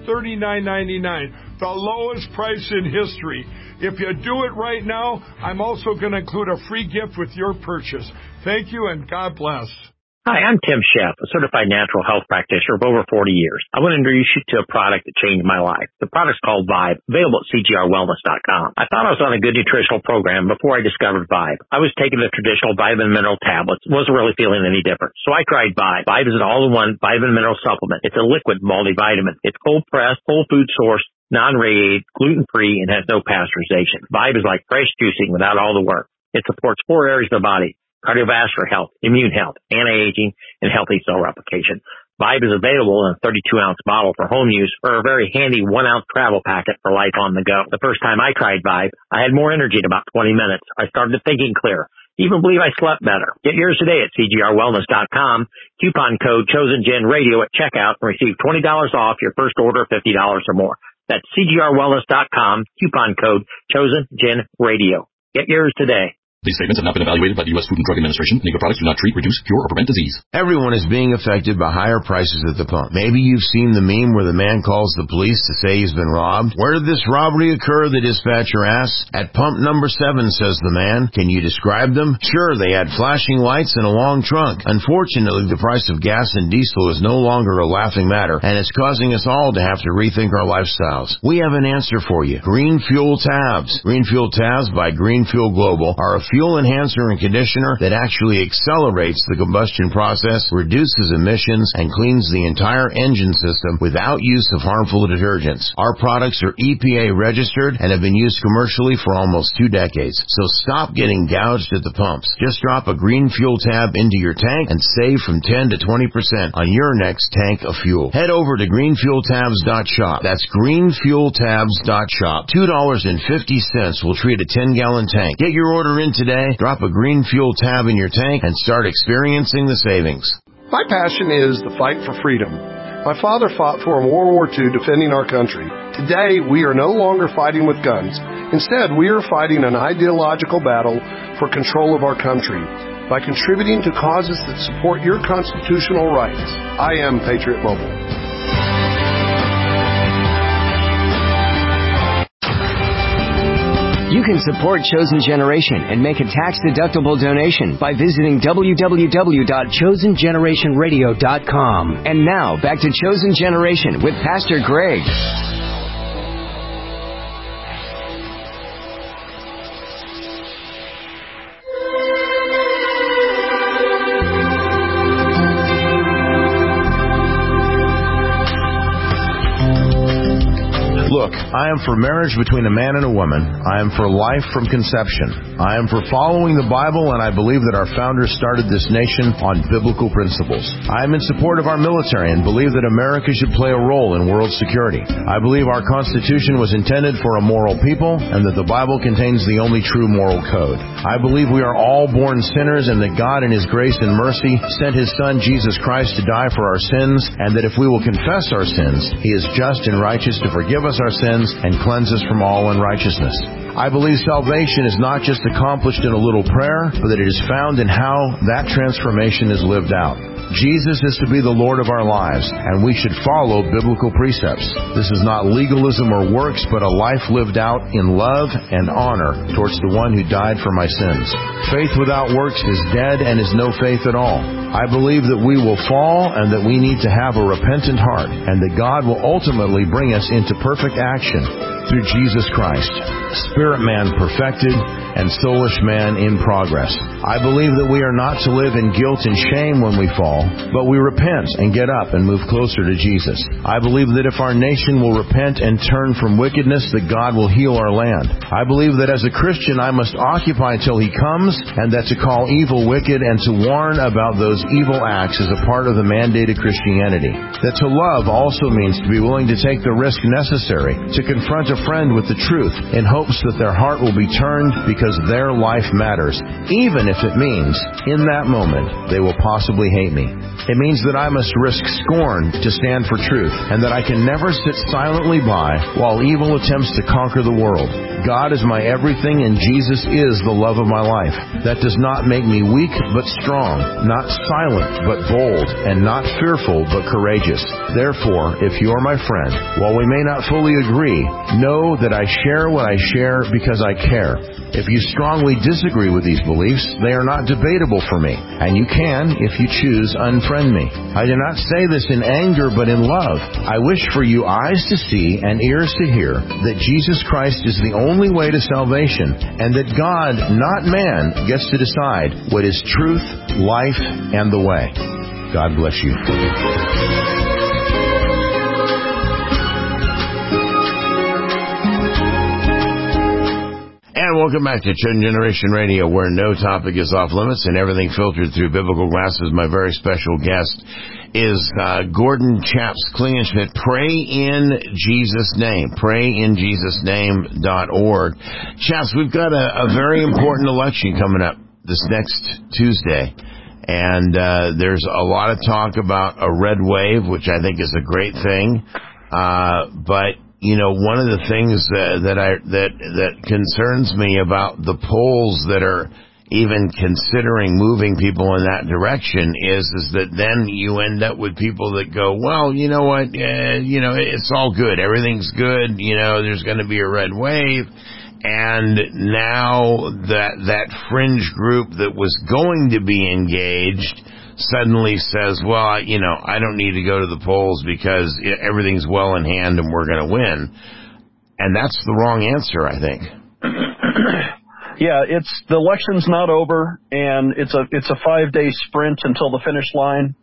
$39.99, the lowest price in history. If you do it right now, I'm also going to include a free gift with your purchase. Thank you and God bless. Hi, I'm Tim Sheff, a certified natural health practitioner of over 40 years. I want to introduce you to a product that changed my life. The product's called Vibe, available at CGRWellness.com. I thought I was on a good nutritional program before I discovered Vibe. I was taking the traditional vitamin and mineral tablets, wasn't really feeling any different. So I tried Vibe. Vibe is an all-in-one vitamin and mineral supplement. It's a liquid multivitamin. It's cold-pressed, whole food sourced, non-radiated, gluten-free, and has no pasteurization. Vibe is like fresh juicing without all the work. It supports 4 areas of the body: cardiovascular health, immune health, anti-aging, and healthy cell replication. Vibe is available in a 32-ounce bottle for home use or a very handy 1-ounce travel packet for life on the go. The first time I tried Vibe, I had more energy in about 20 minutes. I started thinking clear. Even believe I slept better. Get yours today at CGRWellness.com. Coupon code ChosenGenRadio at checkout and receive $20 off your first order of $50 or more. That's CGRWellness.com. Coupon code ChosenGenRadio. Get yours today. These statements have not been evaluated by the U.S. Food and Drug Administration. Legal products do not treat, reduce, cure, or prevent disease. Everyone is being affected by higher prices at the pump. Maybe you've seen the meme where the man calls the police to say he's been robbed. Where did this robbery occur? The dispatcher asks. At pump number 7, says the man. Can you describe them? Sure, they had flashing lights and a long trunk. Unfortunately, the price of gas and diesel is no longer a laughing matter, and it's causing us all to have to rethink our lifestyles. We have an answer for you. Green Fuel Tabs. Green Fuel Tabs by Green Fuel Global are a fuel enhancer and conditioner that actually accelerates the combustion process, reduces emissions, and cleans the entire engine system without use of harmful detergents. Our products are EPA registered and have been used commercially for almost 2 decades. So stop getting gouged at the pumps. Just drop a Green Fuel Tab into your tank and save from 10 to 20% on your next tank of fuel. Head over to greenfueltabs.shop. That's greenfueltabs.shop. $2.50 will treat a 10-gallon tank. Get your order in today. Drop a Green Fuel Tab in your tank and start experiencing the savings. My passion is the fight for freedom. My father fought for in World War II defending our country. Today, we are no longer fighting with guns. Instead, we are fighting an ideological battle for control of our country by contributing to causes that support your constitutional rights. I am Patriot Mobile. You can support Chosen Generation and make a tax-deductible donation by visiting www.chosengenerationradio.com. And now, back to Chosen Generation with Pastor Greg. Look, I am for marriage between a man and a woman. I am for life from conception. I am for following the Bible, and I believe that our founders started this nation on biblical principles. I am in support of our military and believe that America should play a role in world security. I believe our Constitution was intended for a moral people and that the Bible contains the only true moral code. I believe we are all born sinners and that God in His grace and mercy sent His Son Jesus Christ to die for our sins, and that if we will confess our sins, He is just and righteous to forgive us our sins and cleanse us from all unrighteousness. I believe salvation is not just accomplished in a little prayer, but that it is found in how that transformation is lived out. Jesus is to be the Lord of our lives, and we should follow biblical precepts. This is not legalism or works, but a life lived out in love and honor towards the one who died for my sins. Faith without works is dead and is no faith at all. I believe that we will fall and that we need to have a repentant heart, and that God will ultimately bring us into perfect action through Jesus Christ, spirit man perfected and soulish man in progress. I believe that we are not to live in guilt and shame when we fall, but we repent and get up and move closer to Jesus. I believe that if our nation will repent and turn from wickedness, that God will heal our land. I believe that as a Christian, I must occupy till He comes, and that to call evil wicked and to warn about those evil acts is a part of the mandated Christianity. That to love also means to be willing to take the risk necessary to confront a friend with the truth in hopes that their heart will be turned because their life matters, even if it means, in that moment, they will possibly hate me. It means that I must risk scorn to stand for truth, and that I can never sit silently by while evil attempts to conquer the world. God is my everything, and Jesus is the love of my life. That does not make me weak, but strong, not silent, but bold, and not fearful, but courageous. Therefore, if you are my friend, while we may not fully agree, know that I share what I share because I care. If you strongly disagree with these beliefs, they are not debatable for me, and you can, if you choose, unfriend me. I do not say this in anger, but in love. I wish for you eyes to see and ears to hear that Jesus Christ is the only way to salvation, and that God, not man, gets to decide what is truth, life, and the way. God bless you. And welcome back to Chosen Generation Radio, where no topic is off limits and everything filtered through biblical glasses. My very special guest is Gordon Chaps Klingenschmitt. Pray in Jesus' name. PrayInJesusName.org. Chaps, we've got a very important election coming up this next Tuesday. And there's a lot of talk about a red wave, which I think is a great thing. But you know, one of the things that concerns me about the polls that are even considering moving people in that direction is that then you end up with people that go, well, you know what, it's all good, everything's good, there's going to be a red wave, and now that fringe group that was going to be engaged suddenly says, well, I don't need to go to the polls because everything's well in hand and we're going to win. And that's the wrong answer, I think. Yeah, the election's not over, and it's a 5-day sprint until the finish line.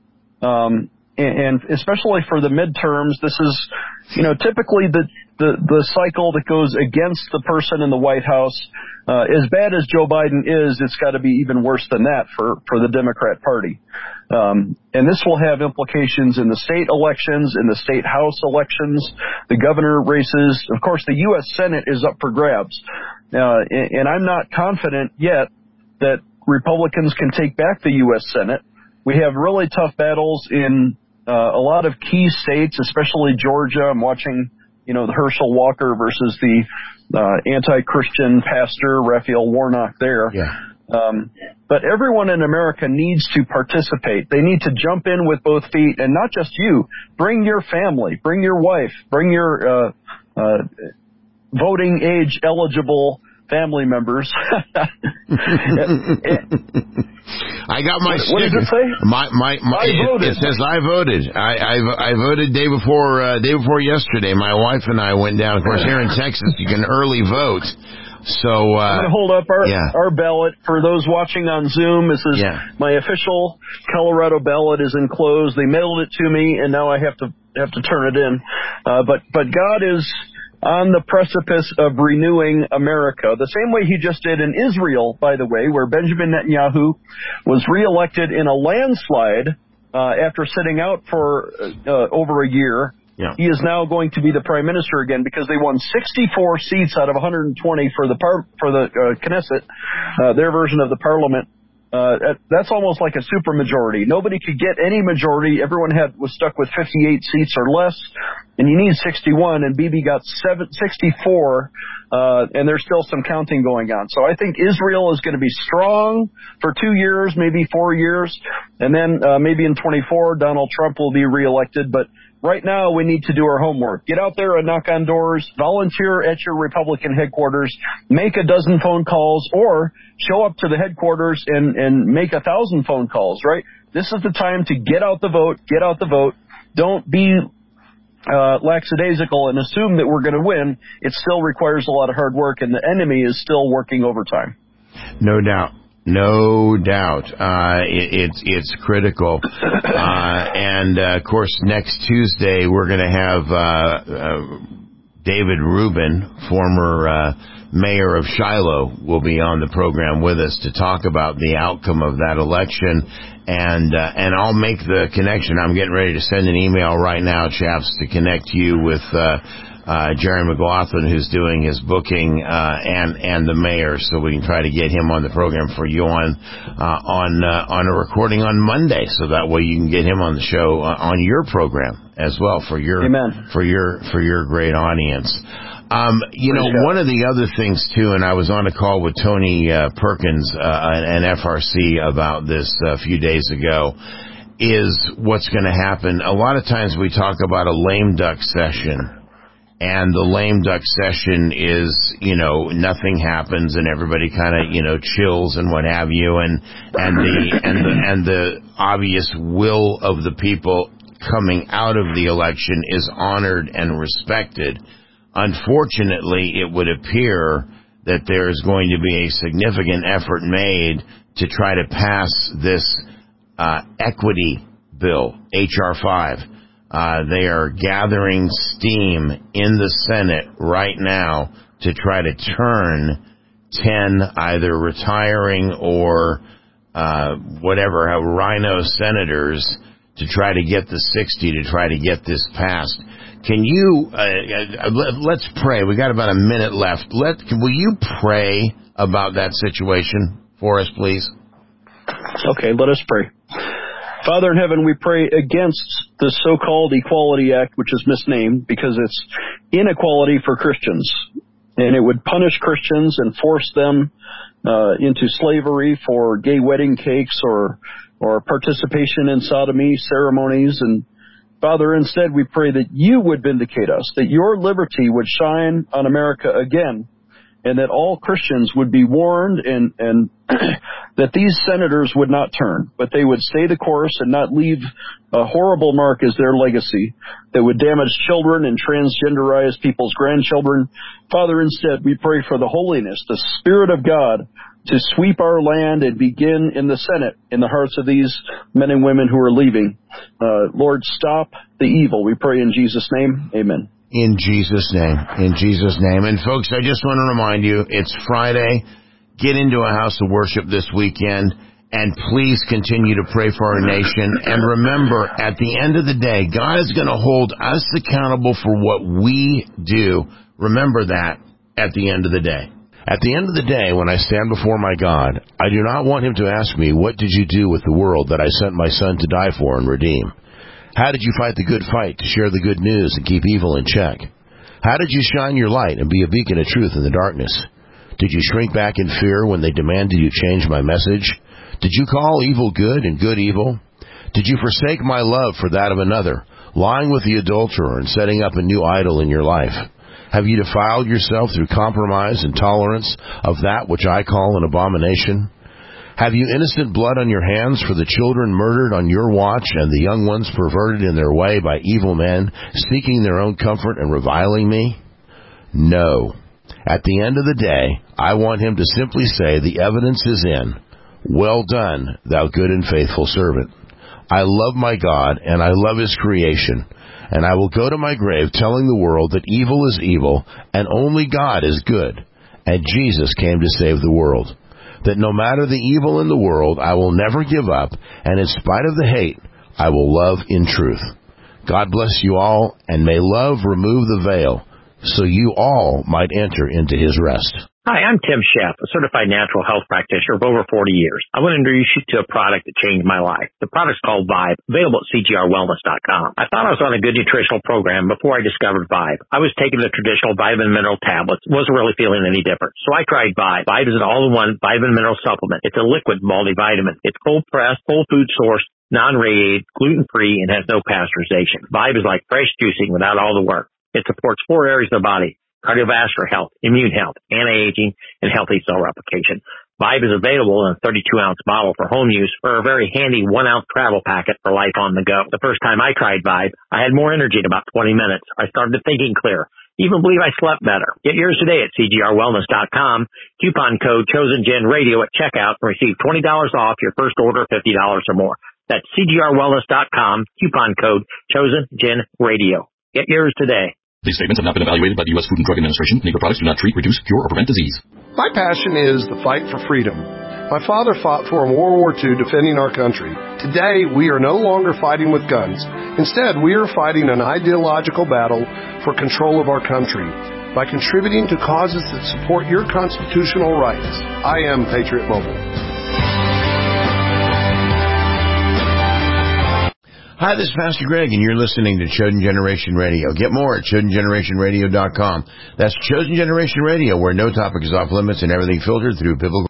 And especially for the midterms, this is, typically the cycle that goes against the person in the White House. As bad as Joe Biden is, it's got to be even worse than that for the Democrat Party. And this will have implications in the state elections, in the state House elections, the governor races. Of course, the U.S. Senate is up for grabs. And I'm not confident yet that Republicans can take back the U.S. Senate. We have really tough battles in a lot of key states, especially Georgia. I'm watching, the Herschel Walker versus the anti-Christian pastor, Raphael Warnock there. Yeah. But everyone in America needs to participate. They need to jump in with both feet, and not just you. Bring your family, bring your wife, bring your voting age eligible family members. I got my sticker. What does it say? It says I voted. I voted day before yesterday. My wife and I went down. Of course, here in Texas, you can early vote. So I'm going to hold up our ballot for those watching on Zoom. This is my official Colorado ballot is enclosed. They mailed it to me, and now I have to turn it in. But God is on the precipice of renewing America, the same way He just did in Israel, by the way, where Benjamin Netanyahu was reelected in a landslide after sitting out for over a year. Yeah. He is now going to be the prime minister again because they won 64 seats out of 120 for the Knesset, their version of the parliament. That's almost like a supermajority. Nobody could get any majority. Everyone was stuck with 58 seats or less, and you need 61, and Bibi got 64, and there's still some counting going on. So I think Israel is going to be strong for 2 years, maybe 4 years, And then maybe in 24, Donald Trump will be reelected. But right now, we need to do our homework. Get out there and knock on doors. Volunteer at your Republican headquarters. Make a dozen phone calls, or show up to the headquarters and make 1,000 phone calls, right? This is the time to get out the vote. Get out the vote. Don't be lackadaisical and assume that we're going to win. It still requires a lot of hard work, and the enemy is still working overtime. No doubt. No doubt. It's critical. And of course, next Tuesday, we're going to have David Rubin, former mayor of Shiloh, will be on the program with us to talk about the outcome of that election. And I'll make the connection. I'm getting ready to send an email right now, chaps, to connect you with Jerry McLaughlin, who's doing his booking, and the mayor, so we can try to get him on the program for you on a recording on Monday, so that way you can get him on the show on your program as well for your Amen. for your great audience. One of the other things too, and I was on a call with Tony Perkins and FRC about this a few days ago, is what's going to happen. A lot of times we talk about a lame duck session. And the lame duck session is, nothing happens and everybody kind of, chills and what have you. And the obvious will of the people coming out of the election is honored and respected. Unfortunately, it would appear that there is going to be a significant effort made to try to pass this equity bill, H.R. 5. They are gathering steam in the Senate right now to try to turn 10 either retiring or whatever, rhino senators to try to get the 60 to try to get this passed. Can you, let's pray. We got about a minute left. Will you pray about that situation for us, please? Okay, let us pray. Father in heaven, we pray against the so-called Equality Act, which is misnamed because it's inequality for Christians. And it would punish Christians and force them into slavery for gay wedding cakes or participation in sodomy ceremonies. And Father, instead we pray that you would vindicate us, that your liberty would shine on America again, and that all Christians would be warned and that these senators would not turn, but they would stay the course and not leave a horrible mark as their legacy that would damage children and transgenderize people's grandchildren. Father, instead, we pray for the holiness, the Spirit of God, to sweep our land and begin in the Senate, in the hearts of these men and women who are leaving. Lord, stop the evil. We pray in Jesus' name. Amen. In Jesus' name. In Jesus' name. And folks, I just want to remind you, it's Friday. Get into a house of worship this weekend, and please continue to pray for our nation. And remember, at the end of the day, God is going to hold us accountable for what we do. Remember that at the end of the day. At the end of the day, when I stand before my God, I do not want him to ask me, what did you do with the world that I sent my son to die for and redeem? How did you fight the good fight to share the good news and keep evil in check? How did you shine your light and be a beacon of truth in the darkness? Did you shrink back in fear when they demanded you change my message? Did you call evil good and good evil? Did you forsake my love for that of another, lying with the adulterer and setting up a new idol in your life? Have you defiled yourself through compromise and tolerance of that which I call an abomination? Have you innocent blood on your hands for the children murdered on your watch and the young ones perverted in their way by evil men, seeking their own comfort and reviling me? No. At the end of the day, I want him to simply say, the evidence is in. Well done, thou good and faithful servant. I love my God, and I love his creation, and I will go to my grave telling the world that evil is evil, and only God is good, and Jesus came to save the world. That no matter the evil in the world, I will never give up, and in spite of the hate, I will love in truth. God bless you all, and may love remove the veil, so you all might enter into his rest. Hi, I'm Tim Sheff, a certified natural health practitioner of over 40 years. I want to introduce you to a product that changed my life. The product's called Vibe, available at CGRWellness.com. I thought I was on a good nutritional program before I discovered Vibe. I was taking the traditional vitamin mineral tablets, wasn't really feeling any different. So I tried Vibe. Vibe is an all-in-one vitamin mineral supplement. It's a liquid multivitamin. It's cold-pressed, whole food sourced, non-radiated, gluten-free, and has no pasteurization. Vibe is like fresh juicing without all the work. It supports 4 areas of the body: cardiovascular health, immune health, anti-aging, and healthy cell replication. Vibe is available in a 32-ounce bottle for home use or a very handy 1-ounce travel packet for life on the go. The first time I tried Vibe, I had more energy in about 20 minutes. I started thinking clear. Even believe I slept better. Get yours today at CGRWellness.com. Coupon code ChosenGenRadio at checkout and receive $20 off your first order of $50 or more. That's CGRWellness.com. Coupon code ChosenGenRadio. Get yours today. These statements have not been evaluated by the U.S. Food and Drug Administration. Neighbor products do not treat, reduce, cure, or prevent disease. My passion is the fight for freedom. My father fought for in World War II defending our country. Today, we are no longer fighting with guns. Instead, we are fighting an ideological battle for control of our country by contributing to causes that support your constitutional rights. I am Patriot Mobile. Hi, this is Pastor Greg, and you're listening to Chosen Generation Radio. Get more at ChosenGenerationRadio.com. That's Chosen Generation Radio, where no topic is off limits and everything filtered through biblical